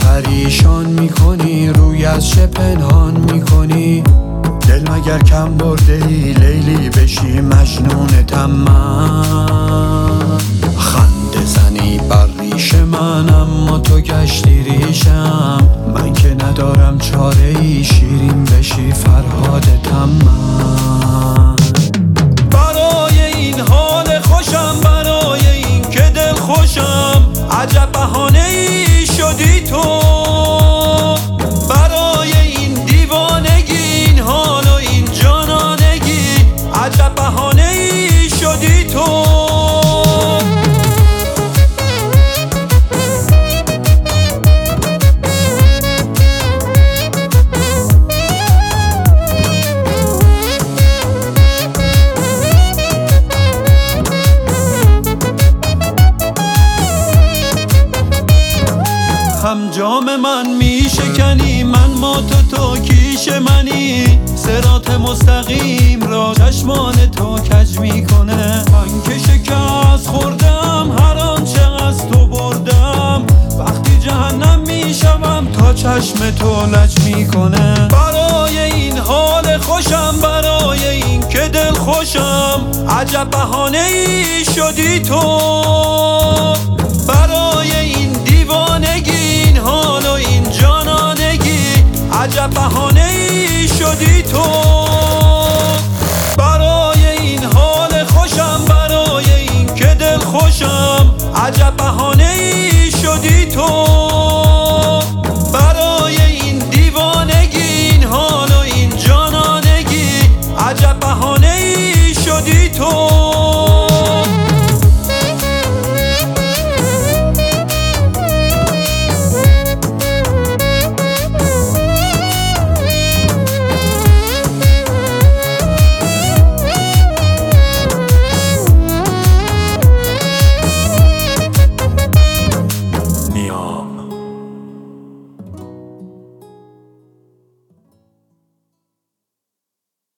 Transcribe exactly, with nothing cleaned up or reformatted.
پریشان میکنی، روی از چه پنهان میکنی؟ دل مگر کم برده ای لیلی بشی مجنونتم من؟ خنده زنی بر ریش من اما تو گشتی ریشم، من که ندارم چاره ای شیرین بشی فرهادتم من. برای این حال خوشم، برای این که دل خوشم، عجب بهانه ای شدی تو. برای این دیوانگی، این حال و این جانانگی، عجب بهانه ای شدی تو. هم جام من میشکنی، من ما تو تو کیش منی، صراط مستقیم را چشمان تو کج میکنه. من که شکست خوردم هر آنچه از تو بردم، وقتی جهنم میشوم تا چشم تو لج میکنه. برای این حال خوشم، برای این که دل خوشم، عجب بهانه ای شدی تو. برای این دیوانگی، این حال و این جانانگی، عجب بهانه ای شدی تو. برای این حال خوشم، برای این که دل خوشم، عجب بهانه ای شدی تو.